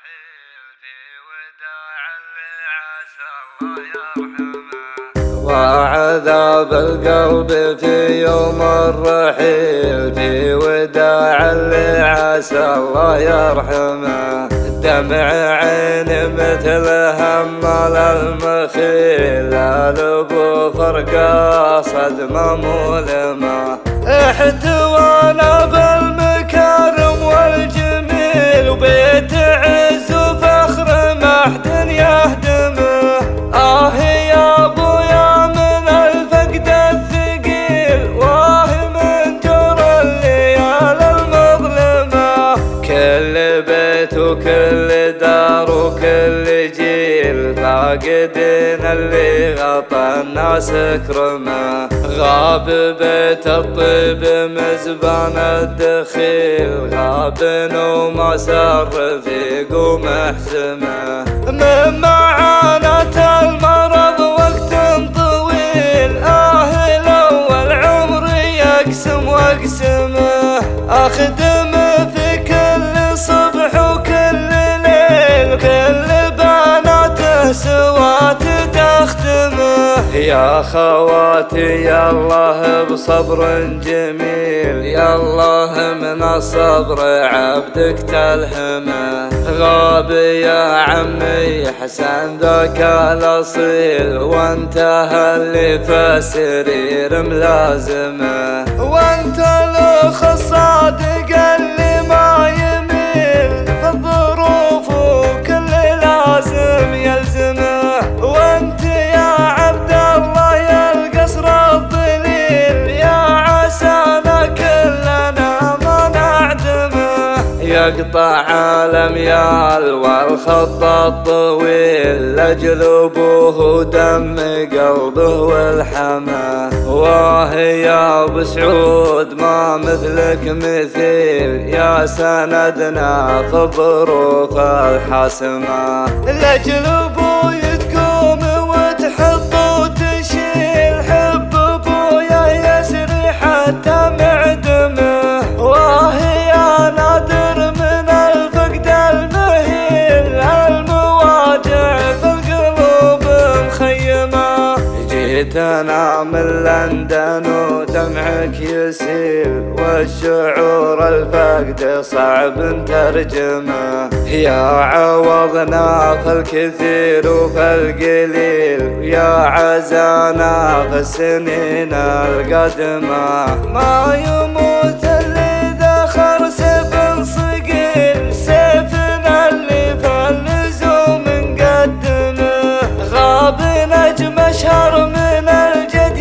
وعذاب القلب في يوم الرحيل في وداع اللي عسى الله يرحمه. دمع عين مثل همل المخيل الابو فرقه صدمه مؤلمه. احتوانا بالمكارم والجميل وبيت عز وفخر ما حد يهدمه. يا ابويا من الفقد الثقيل واه من جور الليال المظلمه. كل بيت وكل دار وكل جيل فاقدين اللي غطى الناس كرمه. غاب بيت الطيب مزبان الدخيل غاب وما سر رفيق محزمه. من معاناة المرض وقت طويل لو العمر يقسم واقسمه. اخدمه في كل صبح وكل ليل كل بناته سوات تختمه. يا خواتي يالله بصبر جميل يالله من الصبر عبدك تلهمه. غاب يا عمي حسن ذاك الاصيل وانتهى اللي في السرير ملازمه. وانت الاخ الصادق اللي ما يميل في الظروف وكل لازم يلزمه. وانت يا عبد الله يا القصر الظليل يا عسانا كلنا ما نعدمه. يقطع عالم يال والخط الطويل لاجل ابوه دم قلبه والحما. واه يا ابو سعود ما مثلك مثيل يا سندنا في الظروف الحاسمه. لاجل ابوي تقوم وتحط وتشيل حب ابويا يسري حتى معدمه. واه يا نادر من الفقد المهيل المواجع في القلوب مخيمه. جيت انا من لندن ودمعك يسيل والشعور الفقد صعب ترجمه. يا عوضنا في الكثير وفي القليل يا عزانا في السنين القادمه. ما يموت اللي ذخر سيف صقيل سيفنا اللي في اللزوم نقدمه. غاب نجم اشهر من الجد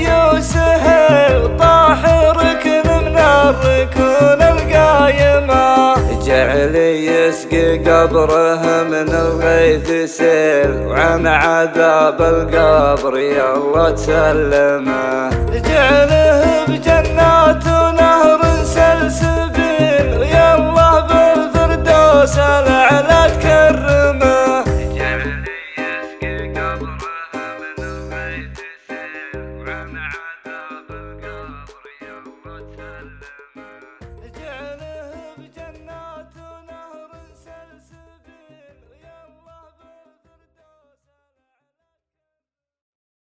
يسهل طاح ركن من الركون القايمه. جعل يسقي قبره من الغيث سيل وعن عذاب القبر يلا تسلمه. جعله بجنات ونهر سلسبيل ويلا بالفردوس الاعلى تكرمه. جعل يسقي قبره من الغيث سيل وعن